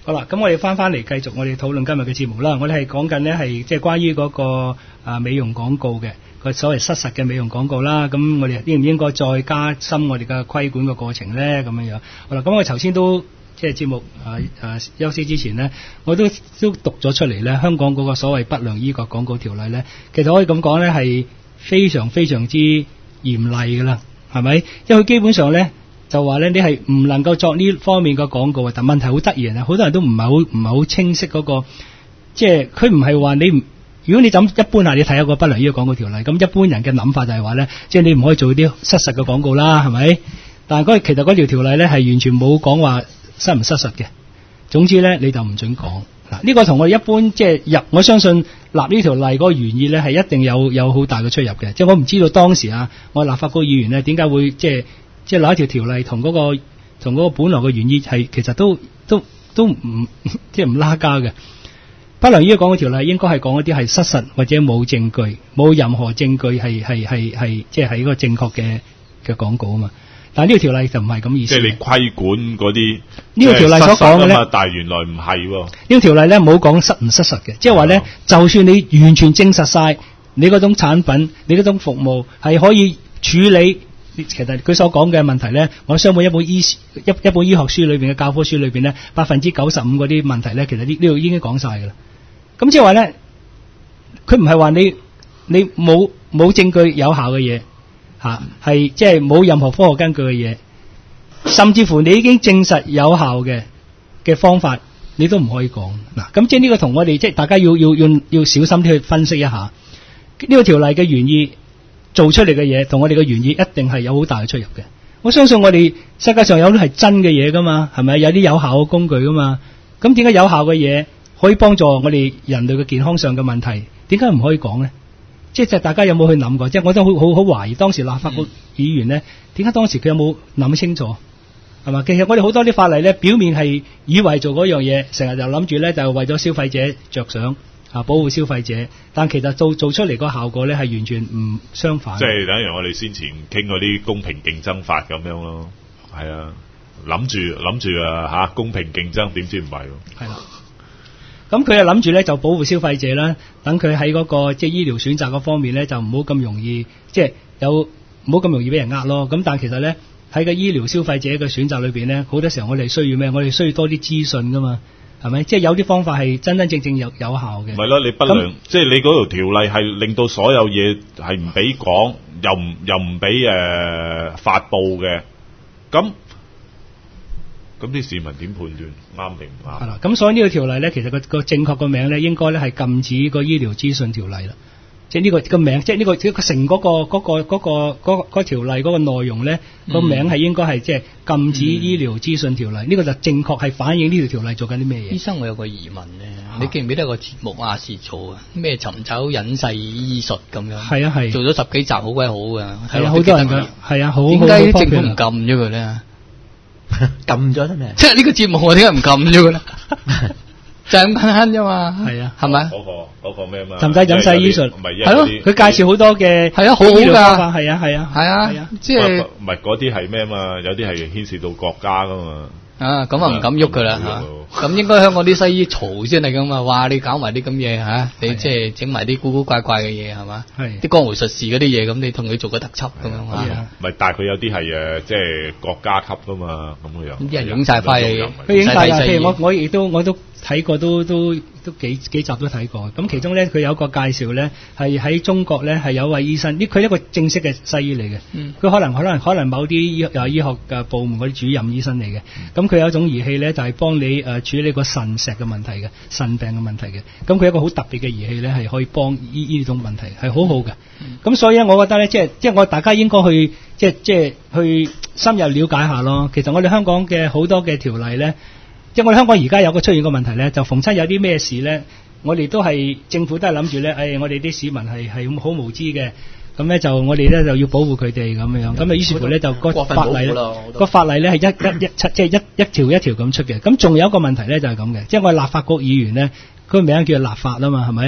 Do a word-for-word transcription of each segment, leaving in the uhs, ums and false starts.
好啦，咁我哋翻翻嚟繼續我哋討論今日嘅節目啦。我哋係講緊呢係即係關於嗰個啊美容廣告嘅個所謂失實嘅美容廣告啦。咁我哋應唔應該再加深我哋嘅規管嘅過程咧？咁樣樣。好啦，咁我頭先都即係節目啊啊休息之前呢，我都都讀咗出嚟咧。香港嗰個所謂不良醫學廣告條例咧，其實可以咁講咧係非常非常之嚴厲㗎啦，係咪？因為佢基本上咧。就話咧，你係唔能夠作呢方面嘅廣告啊！但問題好得意啊，好多人都唔係好唔係好清晰嗰、那個，即係佢唔係話你唔，如果你咁一般下，你睇下個不良醫嘅廣告條例，咁一般人嘅諗法就係話咧，即係你唔可以做啲失實嘅廣告啦，係咪？但係嗰其實嗰條條例咧係完全冇講話失唔失實嘅。總之咧，你就唔准講嗱。呢個同我哋一般即係入，我相信立呢條例嗰個原意咧係一定有有好大嘅出入嘅。即係我唔知道當時啊，我立法局議員咧點解會即係。即係攞一條條例同嗰、那個同嗰個本來嘅原意係其實都都都唔即係唔拉家嘅。不良醫學廣告條例應該係講一啲係失實或者冇證據，冇任何證據係係係係即係係一個正確嘅嘅廣告啊嘛。但係呢條條例就唔係咁意思。即係你規管嗰啲呢個條例所講嘅咧，但係原來唔係喎。呢個條例咧冇講失唔失實嘅，即係話咧，就算你完全證實晒你嗰種產品、你嗰種服務係可以處理。其實佢所講嘅問題咧，我相信一本醫一一本醫學書裏邊嘅教科書裏邊咧，百分之九十五嗰啲問題咧，其實呢呢度已經講晒㗎啦。咁即係話咧，佢唔係話你你冇冇證據有效嘅嘢嚇，係即係冇任何科學根據嘅嘢，甚至乎你已經證實有效嘅嘅方法，你都唔可以講嗱。咁即係呢個同我哋即係大家要要要要小心啲去分析一下呢個條例嘅原意。做出嚟嘅嘢同我哋嘅原意一定係有好大嘅出入嘅。我相信我哋世界上有啲係真嘅嘢噶嘛，係咪？有啲有效嘅工具噶嘛。咁點解有效嘅嘢可以幫助我哋人類嘅健康上嘅問題，點解唔可以講呢？即係大家有冇去諗過？即係我都好好好懷疑當時立法局議員呢，點解當時佢有冇諗清楚？係嘛？其實我哋好多啲法例呢，表面係以為做嗰樣嘢，成日就諗住呢，就為咗消費者着想。啊！保護消費者，但其實做做出嚟個效果咧係完全唔相反。即係等於我哋先前傾嗰啲公平競爭法咁樣咯。係啊，諗住諗住啊嚇公平競爭，點知唔係喎？係啦。咁佢又諗住咧就保護消費者啦，等佢喺嗰個即係醫療選擇嗰方面咧就唔好咁容易，即係有唔好咁容易俾人呃咯。咁但係其實咧喺個醫療消費者嘅選擇裏邊咧，好多時候我哋需要咩？我哋需要多啲資訊噶嘛。係咪？即係有啲方法係真真正正有有效嘅。唔係咯，你不良，即係你嗰條條例係令到所有嘢係唔俾講，又唔又唔俾誒發布嘅。咁咁啲市民點判斷啱定唔啱？係啦。咁所以呢個條例咧，其實個個正確個名咧，應該咧係禁止個醫療資訊條例啦。即係呢個個名，即係呢個個成嗰個嗰個嗰個嗰嗰條例嗰個內容咧，個名係應該係即係禁止醫療資訊條例。呢個就正確係反映呢條條例做緊啲咩嘢？醫生，我有個疑問咧，你記唔記得個節目亞視做啊？咩尋找隱世醫術咁樣？係啊係。做咗十幾集好鬼好㗎，係啊好多人㗎，係啊好。點解政府唔禁咗佢咧？禁咗得咩？即係呢個節目我點解唔禁咗佢咧？就係咁簡單啫嘛，係啊，係咪？嗰個嗰個咩嘛？尋找隱世醫術，係咯，佢介紹好多嘅，係啊，好好噶，係啊，係啊，係啊，即係唔係嗰啲係咩嘛？有啲係牽涉到國家噶嘛。啊，咁啊唔敢喐佢啦嚇，咁應該香港啲西醫嘈先係咁嘛，話你搞埋啲咁嘢嚇，你即係整埋啲古古怪怪嘅嘢係嘛？係啲江湖術士嗰啲嘢，咁你同佢做個特輯咁樣嚇。唔係，但係佢有啲係誒，即係國家級噶嘛，咁嘅樣。啲人影曬翻嚟，佢影曬譬如我我亦都我都睇過，都都都幾幾集都睇過。咁其中咧，佢有一個介紹咧，係喺中國咧係有位醫生，呢佢一個正式嘅西醫嚟嘅。佢可能可能可能某啲醫誒醫學嘅部門嗰啲主任醫生嚟嘅。咁佢有一種儀器咧，就係幫你誒處理個腎石嘅問題嘅腎病嘅問題嘅。咁佢有一個好特別嘅儀器咧，係可以幫醫呢種問題，係好好嘅。咁、嗯、所以咧，我覺得咧，即係即係我大家應該去即係即係去深入了解下咯。其實我哋香港嘅好多嘅條例咧，即係我哋香港而家有個出現個問題咧，就逢親有啲咩事咧，我哋都係政府都係諗住咧，誒，我哋啲市民係係好無知嘅。咁咧就我哋咧就要保護佢哋咁樣，咁啊於是乎咧就個法例咧個法例咧係一一一七即係一一條一條咁出嘅。咁仲有一個問題咧就係咁嘅，即係我哋立法局議員咧，佢個名叫做立法啊嘛，係咪？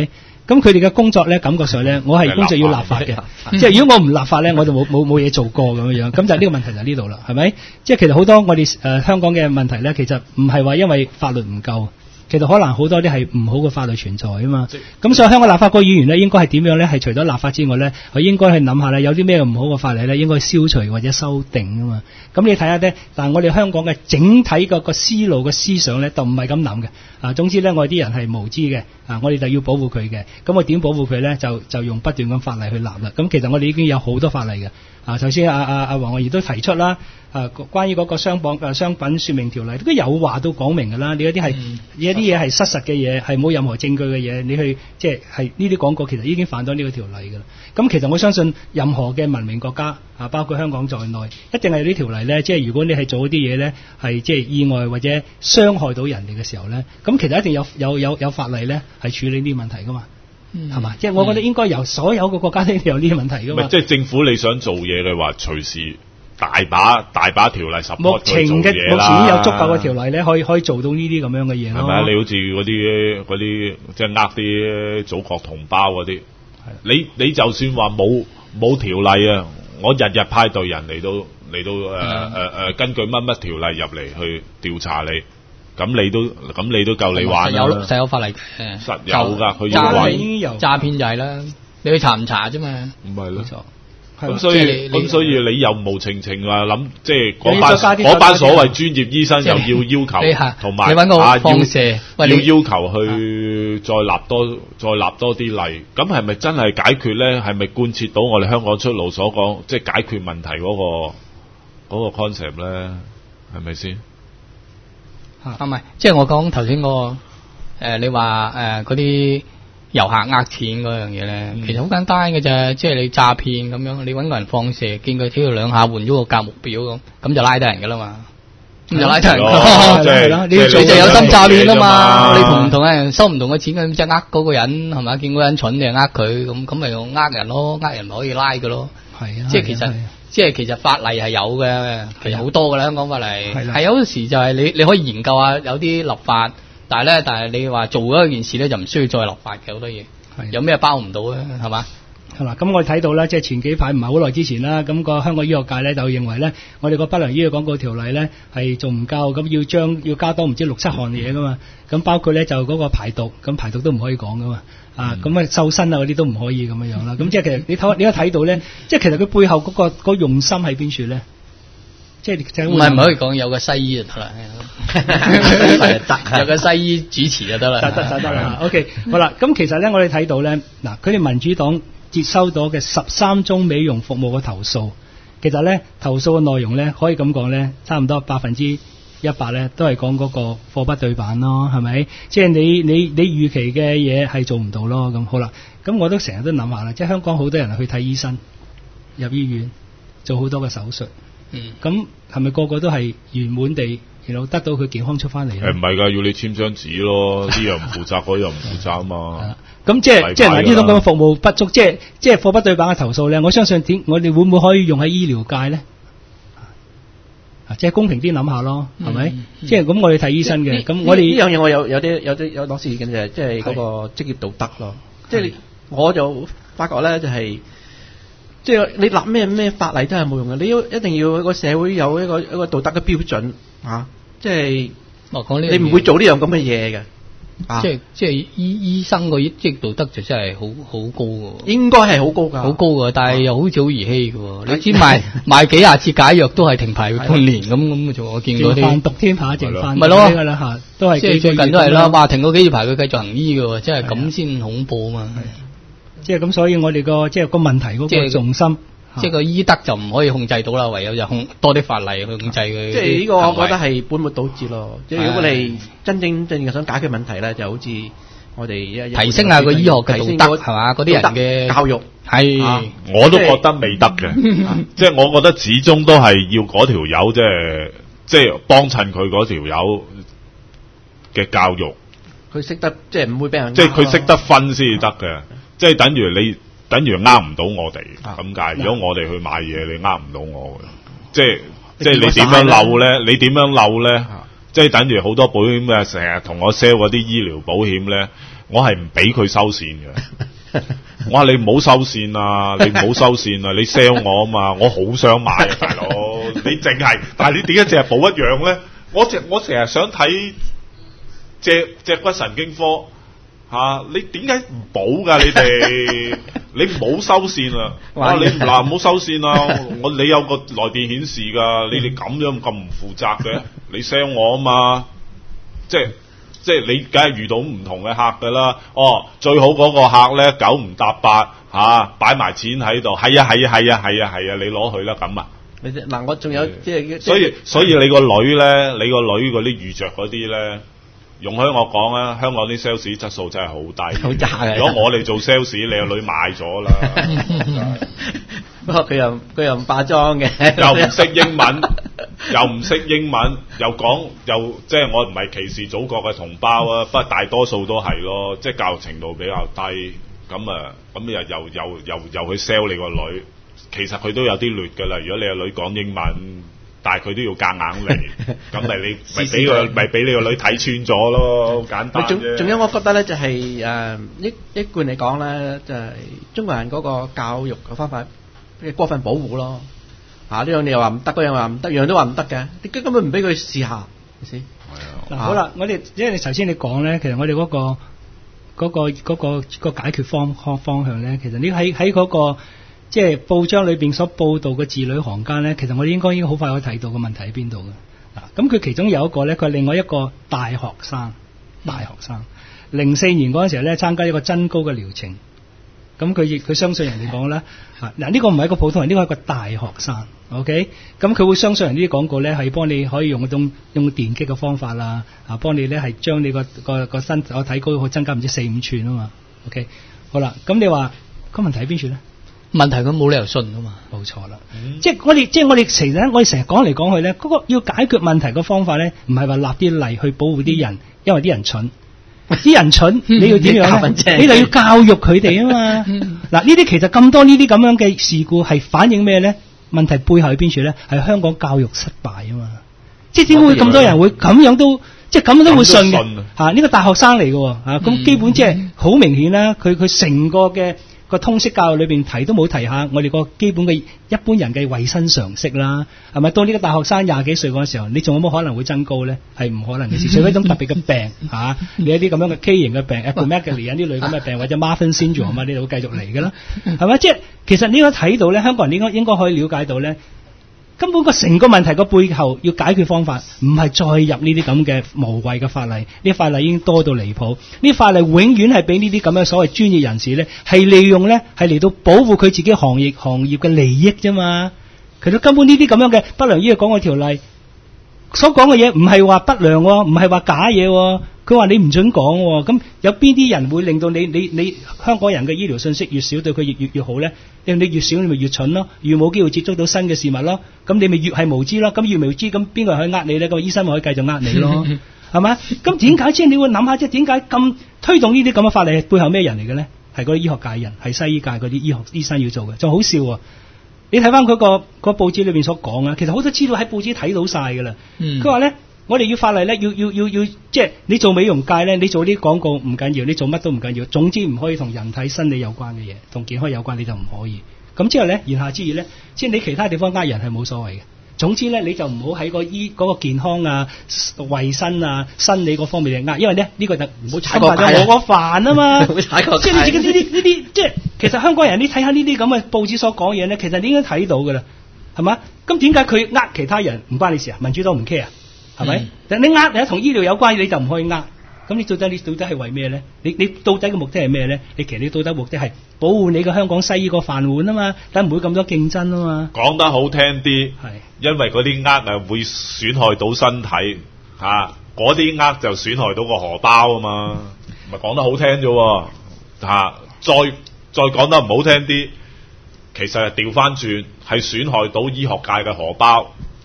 咁佢哋嘅工作咧，感覺上咧，我係工作要立法嘅，即係如果我唔立法咧，我就冇冇冇嘢做過咁樣樣。咁就呢個問題就喺呢度啦，係咪？即係其實好多我哋誒、呃、香港嘅問題咧，其實唔係話因為法律唔夠。其實可能好多啲係唔好嘅法律存在啊嘛，咁所以香港立法局議員咧應該係點樣咧？係除咗立法之外咧，佢應該去諗下咧，有啲咩唔好嘅法例咧，應該消除或者修訂啊嘛。咁你睇下咧，但係我哋香港嘅整體個個思路嘅思想咧，就唔係咁諗嘅。啊，總之咧，我哋啲人係無知嘅，啊，我哋就要保護佢嘅。咁我點保護佢咧？就就用不斷咁法例去立啦。咁其實我哋已經有好多法例嘅。啊，頭先阿阿阿黃學義都提出啦。啊，關於嗰個商品誒商品說明條例都有話到講明㗎啦。你有啲係有啲嘢係失實嘅嘢，係冇任何證據嘅嘢，你去即係係呢啲廣告其實已經犯咗呢個條例㗎啦。咁其實我相信任何嘅文明國家啊，包括香港在內，一定係有啲條例咧。即係如果你係做一啲嘢咧，係即係意外或者傷害到人哋嘅時候咧，咁其實一定有有有有法例咧係處理呢啲問題㗎嘛。係嘛？即係我覺得應該由所有嘅國家都有呢啲問題㗎嘛。 即係政府你想做嘢嘅話，隨時。大把大把條例 support 佢做嘢啦。目前嘅目前已經有足夠嘅條例咧，可以可以做到呢啲咁樣嘅嘢咯。係咪啊？你好似嗰啲嗰啲即係呃啲祖國同胞嗰啲，你你就算話冇冇條例啊，我日日派隊人嚟到嚟到誒誒誒，根據乜乜條例入嚟去調查你，咁你都咁你都夠你玩啦。實有實有法例嘅， 實有㗎，佢要話詐騙就係啦，你去查唔查啫嘛？ 唔係咯。咁所以咁所以你又無情情話諗，即係嗰班嗰班所謂專業醫生又要要求，同埋啊要要要求去再立多再立多啲例，咁係咪真係解決咧？係咪貫徹到我哋香港出路所講，即係解決問題嗰個嗰個 concept 咧？係咪先？ 啊唔係，即係我講頭先嗰個誒，你話誒嗰啲。遊客呃錢嗰樣嘢咧，其實好簡單嘅啫，即係你詐騙咁樣，你揾個人放蛇，見佢跳兩下換咗個價目表咁，咁就拉得人噶啦嘛，咁就拉得人。 即係你就有心詐騙啊嘛，你同唔同嘅人收唔同嘅錢，咁即係呃嗰個人係咪？見嗰個人蠢你就呃佢，咁咁咪用呃人咯，呃人咪可以拉嘅咯。係啊，即係其實即係其實法例係有嘅，其實好多噶啦，香港法例係有時就係你你可以研究下有啲立法。但係咧，但係你話做咗一件事咧，就唔需要再立法嘅好多嘢，有咩包唔到咧？係嘛？ 係啦，咁我哋睇到咧，即係前幾排唔係好耐之前啦，咁個香港醫學界咧就認為咧，我哋個不良醫藥廣告條例咧係仲唔夠，咁要將要加多唔知六七項嘢噶嘛，咁包括咧就嗰個排毒，咁排毒都唔可以講噶嘛，啊，咁啊瘦身啊嗰啲都唔可以咁樣樣啦，咁即係其實你睇你一睇到咧，即係其實佢背後嗰個嗰個用心喺邊處咧？即係唔係唔可以講，有個西醫就得啦，得有個西醫主持就得啦， 得得得得啦。OK， 好啦，咁其實咧，我哋睇到咧，嗱，佢哋民主黨接收到嘅十三宗美容服務嘅投訴，其實咧投訴嘅內容咧，可以咁講咧，差唔多百分之一百咧，都係講嗰個貨不對版咯，係咪？即係你你你預期嘅嘢係做唔到咯。咁好啦，咁我都成日都諗下啦，即係香港好多人去睇醫生，入醫院做好多嘅手術。嗯，咁係咪個個都係圓滿地，然後得到佢健康出翻嚟咧？誒， 唔係㗎，要你簽張紙咯，呢樣唔負責，嗰樣唔負責啊嘛。 咁即係即係嗱，呢種咁嘅服務不足，即係即係貨不對版嘅投訴咧。我相信點，我哋會唔會可以用喺醫療界咧？啊，即係公平啲諗下咯，係咪？即係咁，我哋睇醫生嘅，咁我哋呢樣嘢我有有啲有啲有攞事意見就係即係嗰個職業道德咯。即係我就發覺咧，就係。即係你立咩咩法例都係冇用嘅，你要一定要個社會有一個一個道德嘅標準啊！即係你唔會做呢樣咁嘅嘢嘅。 即係即係醫醫生個職業道德就真係好好高嘅。應該係好高㗎， 好高㗎，但係又好似好兒戲嘅。你知賣賣幾廿次解藥都係停牌半年咁咁嘅啫。我見到啲販毒添嚇，淨販咪咯， 嚇都係即係最近都係啦。話停過幾次牌，佢繼續行醫嘅，即係咁先恐怖啊嘛。 即係咁，所以我哋個即係個問題嗰個重心， 即係個醫德就唔可以控制到啦，唯有就控多啲法例去控制佢。 即係呢個，我覺得係本末倒置咯。即係如果我哋真正真正想解決問題咧，就好似我哋提升下個醫學嘅道德係嘛，嗰啲人嘅教育係，我都覺得未得嘅。即係我覺得始終都係要嗰條友，即係即係幫襯佢嗰條友嘅教育。 佢識得即係唔會俾人， 即係佢識得分先至得嘅。即係等於你，等於呃唔到我哋咁解。如果我哋去買嘢，你呃唔到我嘅。即係即係你點樣漏咧？你點樣漏咧？ 即係等於好多保險嘅成日同我 sell 嗰啲醫療保險咧，我係唔俾佢收線嘅。我話你唔好收線啊，你唔好收線啊，你 sell 我啊嘛，我好想買啊，大佬。你淨係，但係你點解淨係保一樣咧？我成我成日想睇脊脊骨神經科嚇、啊，你點解唔保㗎？你哋你唔好收線啊！哇，你嗱唔好收線啊！我你有個來電顯示㗎，你哋咁樣咁唔負責嘅，你 sell 我啊嘛，即係。即係你梗係遇到唔同嘅客㗎啦，哦，最好嗰個客咧九唔搭八嚇，擺埋錢喺度，係啊係啊係啊係啊係啊，你攞去啦咁啊！ 嗱，我仲有即係， 所以所以你個女咧，你個女嗰啲遇着嗰啲咧，容許我講啊，香港啲 sales 質素真係好低， 好渣嘅。 如果我哋做 sales，你個女買咗啦。 不過佢又佢又唔化妝嘅， 又唔識英文，又唔識英文，又講又即係我唔係歧視祖國嘅同胞啊，不過大多數都係咯，即係教育程度比較低，咁啊咁又又又又又去 sell 你個女，其實佢都有啲劣㗎啦。如果你個女講英文，但係佢都要夾硬嚟，咁咪你咪俾個咪俾你個女睇穿咗咯，好簡單啫。 仲仲有我覺得咧就係誒一一貫嚟講咧，就係中國人嗰個教育嘅方法。嘅過分保護咯，啊呢樣你又話唔得，嗰樣話唔得，樣樣都話唔得嘅，你根本唔俾佢試下，係先？ 嗱、啊、好啦，我哋因為你頭先你講咧，其實我哋嗰、嗰個嗰、嗰個嗰、嗰個、嗰個解決方方方向咧，其實你喺喺嗰個即係報章裏邊所報導嘅字裏行間咧，其實我哋應該已經好快可以睇到個問題喺邊度嘅。嗱、啊，咁佢其中有一個咧，佢係另外一個大學生，大學生零四年嗰陣時候咧參加一個增高嘅療程。咁佢亦佢相信人哋講咧，嗱、這、呢個唔係一個普通人，呢、這個係一個大學生 ，OK？咁佢會相信人呢啲廣告咧，係幫你可以用嗰種用電擊嘅方法啦，啊幫你咧係將你個個個身體體高去增加唔知四五寸啊嘛 ，OK？好啦，咁你話個問題喺邊處咧？ 問題佢冇理由信啊嘛， 冇錯啦，嗯、即係我哋即係我哋成日我哋成日講嚟講去咧，嗰、那個要解決問題嘅方法咧，唔係話立啲例去保護啲人，嗯、因為啲人蠢。啲人蠢，你要點樣？你就要教育佢哋啊嘛。嗱，呢啲其實咁多呢啲咁樣嘅事故係反映咩咧？問題背後喺邊處咧？係香港教育失敗啊嘛。即係點會咁多人會咁樣都即係咁樣都會信嘅？嚇，呢、啊呢個大學生嚟嘅喎，嚇、啊、咁基本即係好明顯啦。佢佢成個嘅個通識教育裏邊提都冇提下我哋個基本嘅一般人嘅衞生常識啦，係咪？到呢個大學生廿幾歲嗰個時候，你仲有冇可能會增高咧？係唔可能嘅事，除非一種特別嘅病嚇、啊，你一啲咁樣嘅畸形嘅病 acromegaly 呢類咁嘅病，或者 Marfan syndrome 啊嘛，呢度會繼續嚟嘅啦，係咪？即係其實你應該睇到咧，香港人應該應該可以了解到咧。根本個成個問題個背後要解決方法，唔係再入呢啲咁嘅無謂嘅法例，呢啲法例已經多到離譜。呢啲法例永遠係俾呢啲咁嘅所謂專業人士咧，係利用咧係嚟到保護佢自己行業行業嘅利益啫嘛。其實根本呢啲咁樣嘅不良醫藥廣告條例所講嘅嘢唔係話不良，唔係話假嘢。佢話你唔准講，咁有邊啲人會令到你你你香港人嘅醫療信息越少，對佢越越越好咧？因為你越少，你咪越蠢咯，越冇機會接觸到新嘅事物咯。咁你咪越係無知咯。咁越無知，咁邊個可以呃你咧？個醫生咪可以繼續呃你咯，係咪？咁點解即係你會諗下，即係點解咁推動呢啲咁嘅法例？背後咩人嚟嘅咧？係嗰啲醫學界人，係西醫界嗰啲醫學醫生要做嘅，仲好笑喎！你睇翻嗰個個報紙裏邊所講啊，其實好多資料喺報紙睇到晒㗎啦。佢話咧。我哋要法例咧，要要要要，即係你做美容界咧，你做啲廣告唔緊要，你做乜都唔緊要，總之唔可以同人體生理有關嘅嘢，同健康有關你就唔可以。咁之後咧，言下之意咧，即係你其他地方呃人係冇所謂嘅。總之咧，你就唔好喺個醫嗰個健康啊、衞生啊、生理嗰方面嚟呃，因為咧呢、呢個就唔好踩過界我個飯啊嘛。即係你自己呢啲呢啲，即係其實香港人你睇下呢啲咁嘅報紙所講嘢咧，其實你應該睇到㗎啦，係嘛？咁點解佢呃其他人唔關你事啊？民主黨唔 care 啊？係咪？但、嗯、你呃你同醫療有關，你就唔可以呃。咁你到底你到底係為咩咧？你你到底嘅目的係咩咧？你其實你到底目的係保護你個香港西醫個飯碗啊嘛，等唔會咁多競爭啊嘛。講得好聽啲，係因為嗰啲呃啊會損害到身體嚇，嗰啲呃就損害到個荷包啊嘛。咪講得好聽啫嚇，再再講得唔好聽啲，其實係調翻轉係損害到醫學界嘅荷包。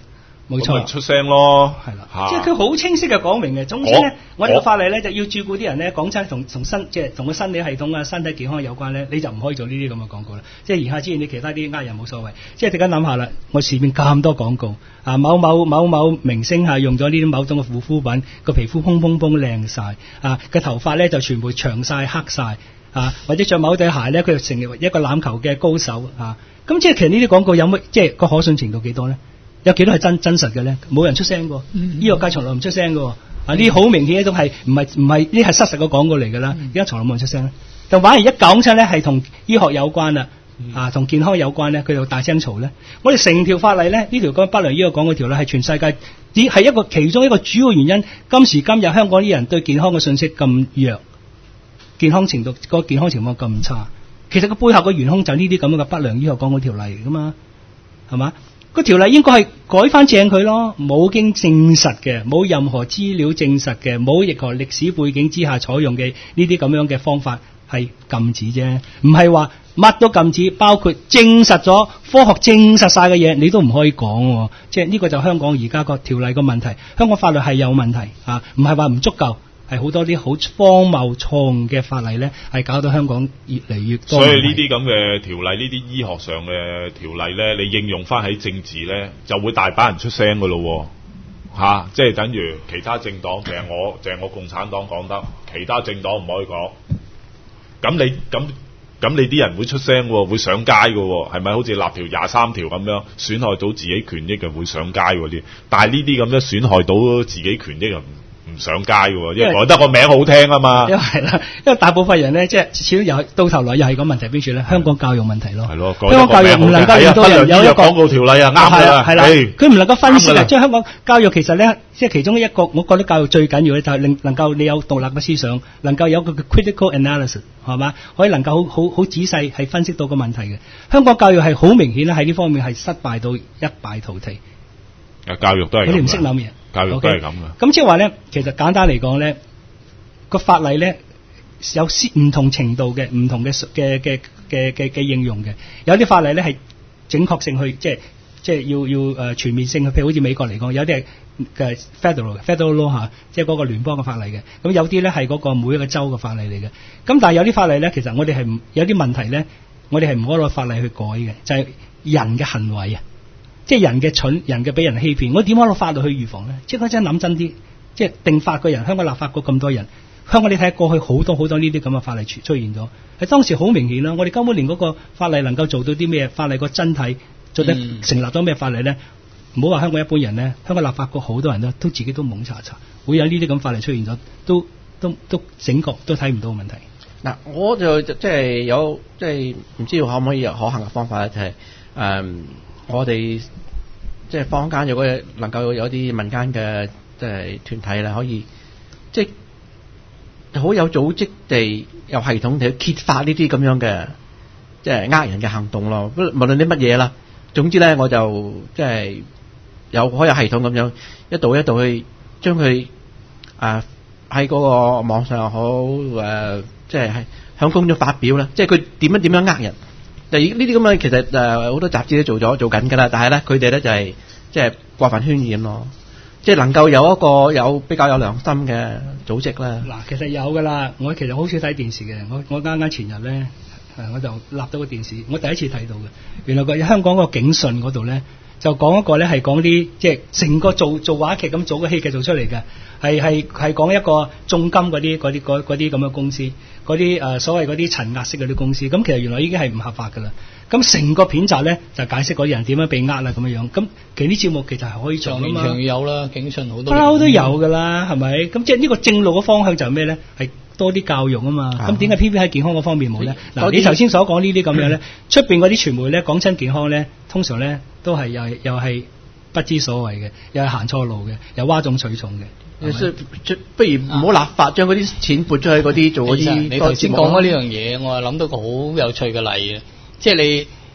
冇錯， 出聲咯， 係啦，即係佢好清晰嘅講明嘅。總之咧，我哋個法例咧就要照顧啲人咧，講真同同身即係同個生理系統啊、身體健康有關咧，你就唔可以做呢啲咁嘅廣告啦。即係言下之意，你其他啲呃人冇所謂。即係大家諗下啦，我前面咁多廣告啊，某某某某明星係用咗呢啲某種嘅護膚品，個皮膚砰砰砰靚晒啊，個頭髮咧就全部長晒黑晒啊，或者着某對鞋咧，佢就成為一個欖球嘅高手啊。咁即係其實呢啲廣告有乜即係個可信程度幾多咧？有幾多係真真實嘅咧？冇人出聲嘅， 嗯嗯醫學界從來唔出聲嘅。啊，呢啲好明顯一種係唔係唔係呢係失實嘅廣告嚟㗎啦。而家從來冇人出聲咧，就反而一講出咧係同醫學有關啦，啊同健康有關咧，佢就大聲嘈咧。我哋成條法例咧，呢條講不良醫學廣告條例係全世界只係一個其中一個主要原因。今時今日香港啲人對健康嘅信息咁弱，健康程度個健康情況咁差，其實個背後嘅元兇就係呢啲咁嘅不良醫學廣告條例嚟㗎嘛，係嘛？個條例應該係改翻正佢咯，冇經證實嘅，冇任何資料證實嘅，冇任何歷史背景之下採用嘅呢啲咁樣嘅方法係禁止啫，唔係話乜都禁止，包括證實咗科學證實晒嘅嘢你都唔可以講，即係呢個就香港而家個條例個問題，香港法律係有問題啊，唔係話唔足夠。係好多啲好荒謬錯誤嘅法例咧，係搞到香港越嚟越多。 所以呢啲咁嘅條例，呢啲醫學上嘅條例咧，你應用翻喺政治咧，就會大把人出聲噶咯，吓、啊，即係等於其他政黨，淨係我淨係我共產黨講得，其他政黨唔可以講。咁你咁咁你啲人會出聲喎，會上街噶喎，係咪？好似立條廿三條咁樣，損害到自己權益嘅會上街嗰啲，但係呢啲咁樣損害到自己權益嘅唔上街嘅，因為改得個名好聽啊嘛。因為係啦，因為大部分人咧，即係始終又到頭來又係個問題邊處咧？香港教育問題咯。係咯，香港教育唔能夠令到人有一個廣告條例啊，啱㗎啦。係啦， 佢唔能夠分析嘅。即係香港教育其實咧，即係其中一個，我覺得教育最緊要咧就係令能夠你有獨立嘅思想，能夠有個 critical analysis 係嘛，可以能夠好好好仔細係分析到個問題嘅。香港教育係好明顯咧喺呢方面係失敗到一敗塗地。 啊，教育都係咁。 你唔識諗嘢。 教育都係咁嘅。 咁即係話咧，其實簡單嚟講咧，個法例咧有唔同程度嘅、唔同嘅嘅嘅嘅嘅嘅應用嘅。有啲法例咧係整確性去，即係即係要要誒全面性去，譬如好似美國嚟講，有啲係嘅 federal federal law 嚇，即係嗰個聯邦嘅法例嘅。咁有啲咧係嗰個每一個州嘅法例嚟嘅。咁但係有啲法例咧，其實我哋係唔有啲問題咧，我哋係唔可以攞法例去改嘅，就係人嘅行為啊。即係人嘅蠢，人嘅俾人欺騙，我點可以攞法律去預防咧？即係嗰陣諗真啲，即係定法嘅人，香港立法局咁多人，香港你睇下過去好多好多呢啲咁嘅法例出出現咗，喺當時好明顯啦。我哋根本連嗰個法例能夠做到啲咩，法例個真體做得成立咗咩法例咧？唔好話香港一般人咧，香港立法局好多人都都自己都懵查查，會有呢啲咁法例出現咗，都都都醒覺都睇唔到問題。 嗱，我就即係有即係唔知道可唔可以有可行嘅方法咧，就係、是、誒、嗯、我哋。即係坊間如果能夠有啲民間嘅即係團體啦，可以即係好有組織地、有系統地去揭發呢啲咁樣嘅即係呃人嘅行動咯。無論啲乜嘢啦，總之咧我就即係有好有系統咁樣一度一度去將佢啊喺嗰個網上又好誒，即係向公眾發表啦。即係佢點樣點樣呃人。呢啲咁嘅其實誒好多雜誌都做咗做緊㗎啦，但係咧佢哋咧就係即係過分渲染咯，即係能夠有一個有比較有良心嘅組織啦。 嗱，其實有㗎啦，我其實好少睇電視嘅，我我啱啱前日咧誒我就立到個電視，我第一次睇到嘅，原來個香港個警訊嗰度咧就講一個咧係講啲即係成個做做話劇咁做個戲劇做出嚟嘅，係係係講一個重金嗰啲嗰啲嗰啲咁嘅公司。嗰啲誒所謂嗰啲層壓式嗰啲公司，咁其實原來已經係唔合法㗎啦。咁成個片集咧就解釋嗰啲人點樣被呃啦咁樣樣。咁其實啲節目其實係可以做㗎嘛。長有啦，警訊好多。不嬲都有㗎啦，係咪？咁即係呢個正路嘅方向就係咩咧？係多啲教育啊嘛。咁點解偏偏喺健康嗰方面冇咧？嗱，你頭先所講呢啲咁樣咧，出邊嗰啲傳媒咧講親健康咧，通常咧都係又又係不知所謂嘅，又係行錯路嘅，又嘩眾取寵嘅。 不如唔好立法，將嗰啲錢撥出去嗰啲做嗰啲。 你頭先講開呢樣嘢，我係諗到個好有趣嘅例啊！即係你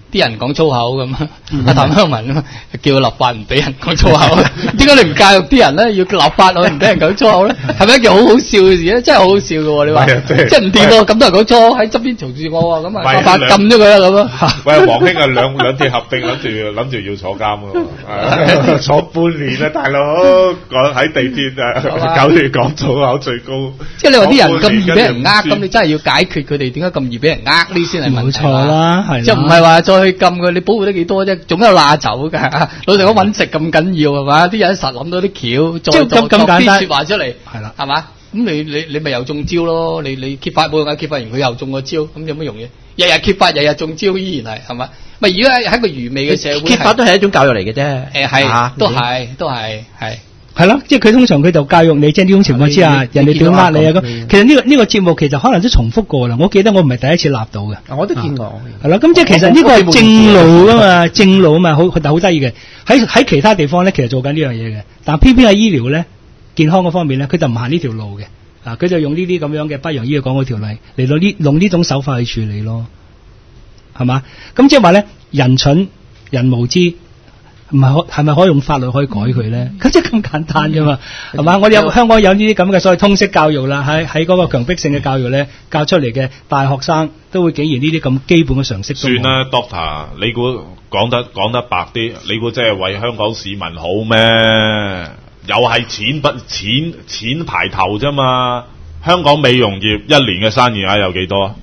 啲人講粗口咁啊，阿譚香文啊叫佢立法唔俾人講粗口，點解你唔教育啲人咧要立法我唔俾人講粗口咧？係咪一件好好笑嘅事咧？真係好好笑嘅喎！你話即係唔掂喎，咁多人講粗口喺側邊嘈住我喎，咁啊立法禁咗佢啦咁啊！ 喂，黃兄啊，兩兩鐵合併，諗住諗住要坐監喎，坐半年啊，大佬講喺地鐵啊，搞住講粗口最高。 即係你話啲人咁易俾人呃，咁你真係要解決佢哋點解咁易俾人呃呢先係問題。冇錯啦，係。即係唔係話再去禁佢，你保護得幾多啫？總有罅走㗎。老實講揾食咁緊要係嘛？啲人實諗到啲橋，再再作啲説話出嚟，係啦，係嘛？咁你你你咪又中招咯？你你揭發冇用啊，揭發完佢又中個招，咁有乜用嘅？日日揭發，日日中招，依然係係嘛？咪而家喺個愚昧嘅社會， 揭發都係一種教育嚟嘅啫。 誒係，都係都係係。 係咯，即係佢通常佢就教育你，即係呢種情況之下，人哋點呃你啊咁。其實呢個呢個節目其實可能都重複過啦。我記得我唔係第一次立到嘅。 我都見過。 係啦，咁即係其實呢個係正路噶嘛，正路啊嘛，好但好得意嘅。喺喺其他地方咧，其實做緊呢樣嘢嘅，但偏偏喺醫療咧、健康嗰方面咧，佢就唔行呢條路嘅。啊，佢就用呢啲咁樣嘅不良醫藥廣告條例嚟到呢用呢種手法去處理咯，係嘛？咁即係話咧，人蠢人無知。唔係可係咪可以用法律可以改佢咧？咁即係咁簡單啫嘛，係嘛？我哋有香港有呢啲咁嘅所謂通識教育啦，喺喺嗰個強迫性嘅教育咧，教出嚟嘅大學生都會竟然呢啲咁基本嘅常識都冇。算啦 ，Doctor，你估講得講得白啲，你估即係為香港市民好咩？又係錢不錢錢排頭啫嘛！香港美容業一年嘅生意額有幾多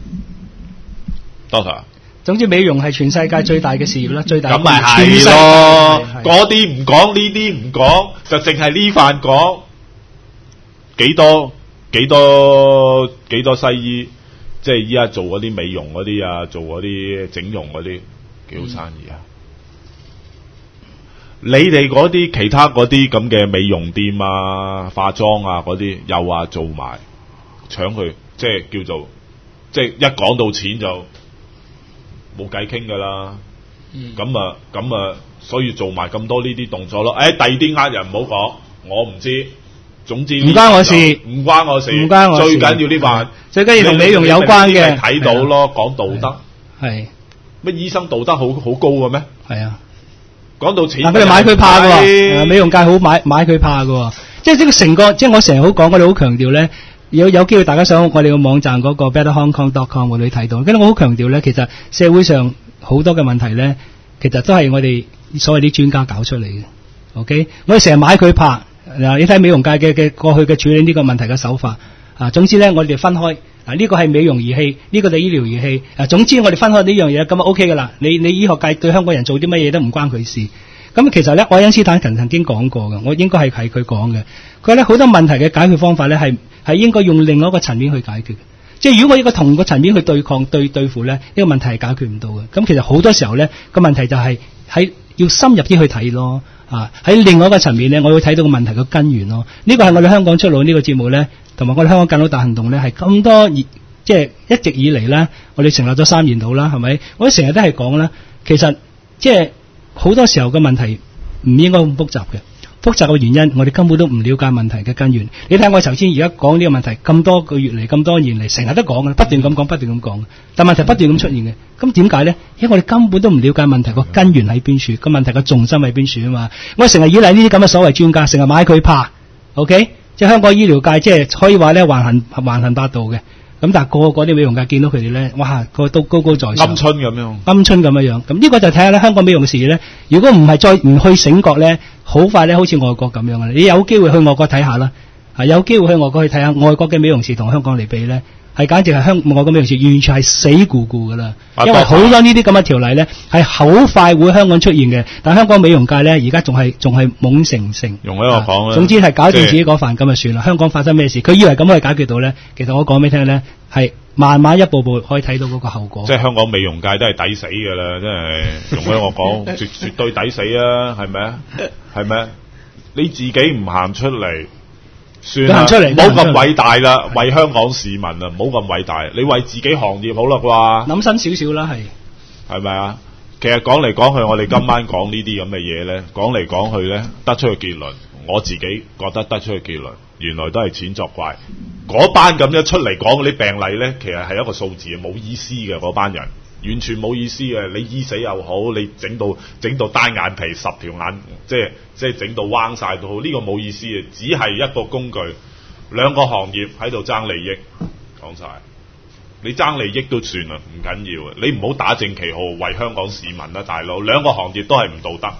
？Doctor。 總之美容係全世界最大嘅事業啦，最大嘅。咁咪係咯，嗰啲唔講，呢啲唔講，就淨係呢飯講。幾多幾多幾多西醫，即係依家做嗰啲美容嗰啲啊，做嗰啲整容嗰啲，幾好生意啊！嗯、你哋嗰啲其他嗰啲咁嘅美容店啊、化妝啊嗰啲，又話做埋搶佢，即係叫做，即係一講到錢就。冇計傾噶啦，咁啊咁啊，所以做埋咁多呢啲動作咯。誒，第二啲呃人唔好講，我唔知。總之唔關我事， 唔關我事， 唔關我事。 最緊要呢份， 最緊要同美容有關嘅。 睇到咯，講道德。 係。 乜醫生道德好好高嘅咩？ 係啊。 講到錢， 嗱，佢哋買佢怕嘅喎，美容界好買買佢怕嘅喎。即係呢個成個，即係我成日好講，我哋好強調咧。有有機會大家上我哋個網站嗰個 better hong kong dot com 我哋睇到，跟住我好強調咧，其實社會上好多嘅問題咧，其實都係我哋所謂啲專家搞出嚟嘅。OK， 我哋成日買佢拍，嗱你睇美容界嘅嘅過去嘅處理呢個問題嘅手法啊，總之咧我哋分開啊，呢個係美容儀器，呢個就醫療儀器啊，總之我哋分開呢樣嘢咁啊 OK 噶啦。你你醫學界對香港人做啲乜嘢都唔關佢事。咁其實咧，愛因斯坦曾曾經講過嘅，我應該係係佢講嘅。佢話咧好多問題嘅解決方法咧係係應該用另外一個層面去解決嘅。即係如果我一個同個層面去對抗對對付咧，呢個問題係解決唔到嘅。咁其實好多時候咧個問題就係喺要深入啲去睇咯。啊，喺另外一個層面咧，我會睇到個問題嘅根源咯。呢個係我哋香港出路呢個節目咧，同埋我哋香港更好大行動咧，係咁多即係一直以嚟咧，我哋成立咗三年度啦，係咪？我哋成日都係講啦，其實即係。好多時候嘅問題唔應該咁複雜嘅，複雜嘅原因我哋根本都唔了解問題嘅根源。你睇我頭先而家講呢個問題咁多個月嚟，咁多年嚟，成日都講嘅，不斷咁講，不斷咁講，但問題不斷咁出現嘅。咁點解咧？因為我哋根本都唔了解問題個根源喺邊處，個問題個重心喺邊處啊嘛。我成日依賴呢啲咁嘅所謂專家，成日買佢怕 ，OK？ 即係香港醫療界即係可以話咧橫行橫行霸道嘅。咁但係個個啲美容界見到佢哋咧，哇，個都高高在上， 鵪鶉咁樣， 鵪鶉咁樣樣。咁呢個就睇下咧，香港美容事業咧，如果唔係再唔去醒覺咧，好快咧，好似外國咁樣嘅。你有機會去外國睇下啦，啊，有機會去外國去睇下，外國嘅美容事同香港嚟比咧，係簡直係香外國美容事完全係死咕咕噶啦。因為好多呢啲咁嘅條例咧，係好快會香港出現嘅。但係香港美容界咧，而家仲係仲係懵成成。 用一個講啦， 總之係搞掂自己嗰飯咁就算啦。香港發生咩事，佢以為咁可以解決到咧，其實我講俾你聽咧，係慢慢一步步可以睇到嗰個後果。 即係香港美容界都係抵死㗎啦，真係用一個講，絕絕對抵死啊，係咪啊？係咪啊？你自己唔行出嚟。算啦，唔好咁偉大啦，為香港市民啊，唔好咁偉大，你為自己行業好啦啩？ 諗深少少啦，係係咪啊？其實講嚟講去，我哋今晚講呢啲咁嘅嘢咧，講嚟講去咧，得出嘅結論，我自己覺得得出嘅結論，原來都係錢作怪。嗰班咁樣出嚟講嗰啲病例咧，其實係一個數字，冇意思嘅嗰班人。 完全冇意思嘅。你醫死又好，你整到整到單眼皮十條眼，即係即係整到彎晒都好，呢、這個冇意思嘅，只係一個工具。兩個行業喺度爭利益，講晒。你爭利益都算啦，唔緊要嘅。你唔好打正旗號為香港市民啦，大佬。兩個行業都係唔道德。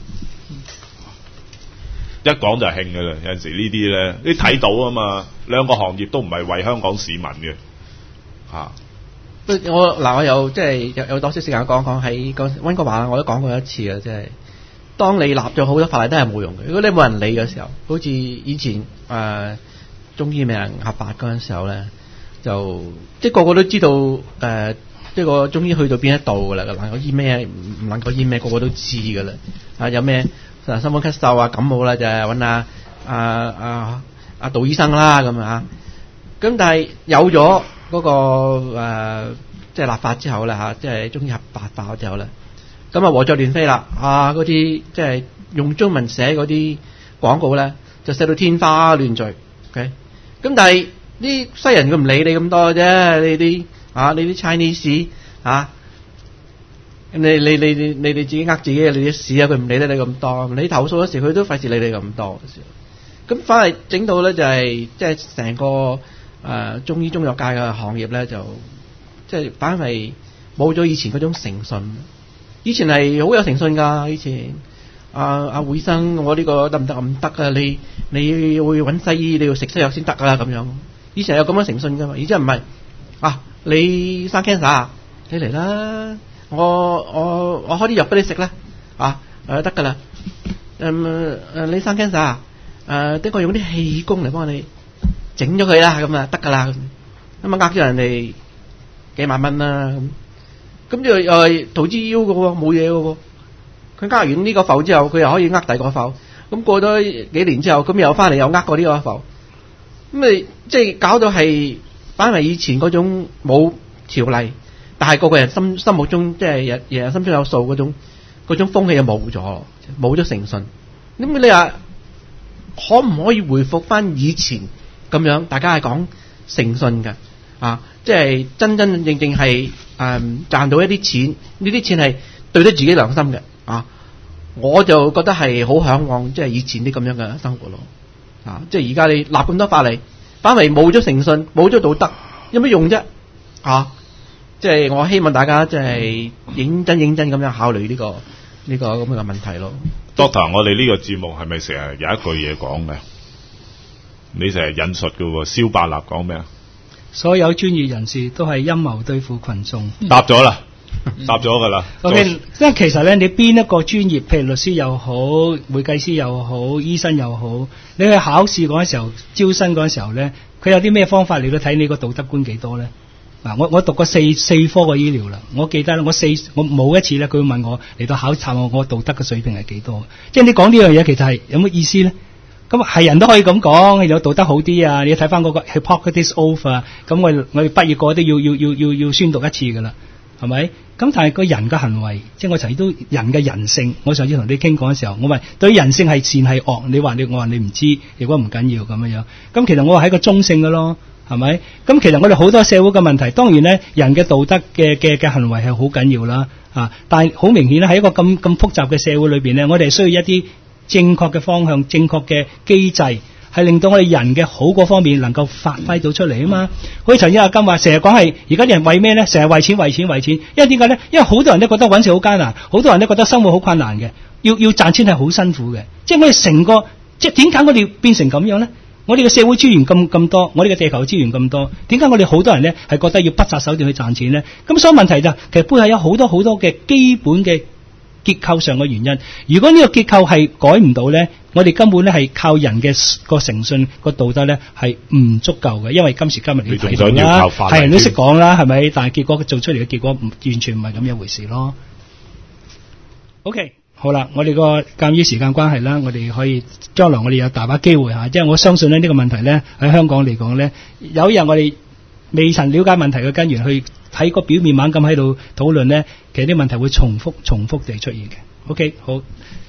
一講就興嘅啦，有陣時呢啲咧，你睇到啊嘛。兩個行業都唔係為香港市民嘅，嚇、啊。 我嗱，我有即係有有多少時間講講喺個溫哥華，我都講過一次啊，即係當你立咗好多法例都係冇用嘅。如果你冇人理嘅時候，好似以前誒、呃、中醫未能合法嗰陣時候咧，就即係個個都知道誒，即係個中醫去到邊一度噶啦，能夠醫咩唔唔能夠醫咩，個個都知噶啦。啊，有咩誒傷風咳嗽啊感冒啦，就係揾阿阿阿阿杜醫生啦咁啊。咁但係有咗嗰、那個、呃、即係立法之後咧嚇，即係中醫合法化之後咧，咁啊禍作亂飛啦！啊嗰啲即係用中文寫嗰啲廣告咧，就寫到天花亂墜。OK， 咁但係啲西人佢唔理你咁多啫，你啲啊你啲 Chinese 啊，你你你你你哋自己呃自己，你啲屎啊佢唔理得你咁多，你投訴嗰時佢都費事理你咁多。咁反而整到咧就係、是、即係成個。誒、呃、中醫中藥界嘅行業咧，就即係反為冇咗以前嗰種誠信。以前係好有誠信㗎。以前阿阿胡醫生，我呢個得唔得啊？唔得啊！你你會揾西醫，你要食西藥先得㗎啦咁樣。以前有咁樣誠信㗎嘛。而家唔係啊！你生 cancer 啊？你嚟啦！我我我開啲藥俾你食啦啊！誒得㗎啦。誒誒你生 cancer 啊？誒等我用啲氣功嚟幫你。整咗佢啦，咁啊得噶啦，咁啊呃咗人哋幾萬蚊啦，咁咁又又係逃之夭嘅喎，冇嘢嘅喎。佢呃完呢個埠之後，佢又可以呃第二個埠，咁過咗幾年之後，咁又翻嚟又呃過呢個埠，咁咪即係搞到係反為以前嗰種冇條例，但係個個人心心目中即係人人心中有數嗰種嗰種風氣就冇咗，冇咗誠信。咁你話可唔可以回復翻以前？咁樣大家係講誠信嘅啊，即係真真正正係誒賺到一啲錢，呢啲錢係對得自己良心嘅啊，我就覺得係好嚮往即係以前啲咁樣嘅生活咯啊！即係而家你立咁多法例，反為冇咗誠信，冇咗道德，有咩用啫啊？即係我希望大家即係認真認真咁樣考慮呢個呢個咁嘅問題咯。 Doctor，我哋呢個節目係咪成日有一句嘢講嘅？你成日引述嘅喎，蕭伯納講咩啊？ 所有專業人士都係陰謀對付群眾。 答咗啦，答咗㗎啦。 OK，因為其實咧，你邊一個專業，譬如律師又好，會計師又好，醫生又好，你去考試嗰陣時候，招生嗰陣時候咧，佢有啲咩方法嚟到睇你個道德觀幾多咧？嗱，我我讀過四四科嘅醫療啦，我記得我四我冇一次咧，佢會問我嚟到考察我我道德嘅水平係幾多？即係你講呢樣嘢，其實係有乜意思咧？咁係人都可以咁講，有道德好啲啊！你睇翻嗰個 Hippocrates Oath 啊，咁我我哋畢業過都要要要要要宣讀一次噶啦，係咪？咁但係個人嘅行為，即係我曾經都人嘅人性，我上次同你傾講嘅時候，我話對人性係善係惡，你話你我話你唔知，如果唔緊要咁樣樣。咁其實我話係個中性嘅咯，係咪？咁其實我哋好多社會嘅問題，當然咧人嘅道德嘅嘅嘅行為係好緊要啦，啊！但係好明顯咧喺一個咁咁複雜嘅社會裏邊咧，我哋係需要一啲正確嘅方向、正確嘅機制，係令到我哋人嘅好嗰方面能夠發揮到出嚟啊嘛！好似陳一阿金話，成日講係而家啲人為咩咧？成日為錢、為錢、為錢。因為點解咧？因為好多人都覺得揾食好艱難，好多人都覺得生活好困難嘅，要要賺錢係好辛苦嘅。即係我哋成個，即係點解我哋變成咁樣咧？我哋嘅社會資源咁咁多，我哋嘅地球資源咁多，點解我哋好多人咧係覺得要不擇手段去賺錢咧？咁所以問題就係、其實背後有好多好多嘅基本嘅結構上嘅原因，如果呢個結構係改唔到咧，我哋根本咧係靠人嘅個誠信個道德咧係唔足夠嘅，因為今時今日你睇到啦，係人都識講啦，係咪？但係結果做出嚟嘅結果唔完全唔係咁一回事咯。OK， 好啦，我哋個鑑於時間關係啦，我哋可以將來我哋有大把機會嚇，即係我相信咧呢個問題咧喺香港嚟講咧，有一日我哋未曾了解問題嘅根源去睇個表面猛咁喺度討論咧，其實啲問題會重複重複地出現嘅。OK，好。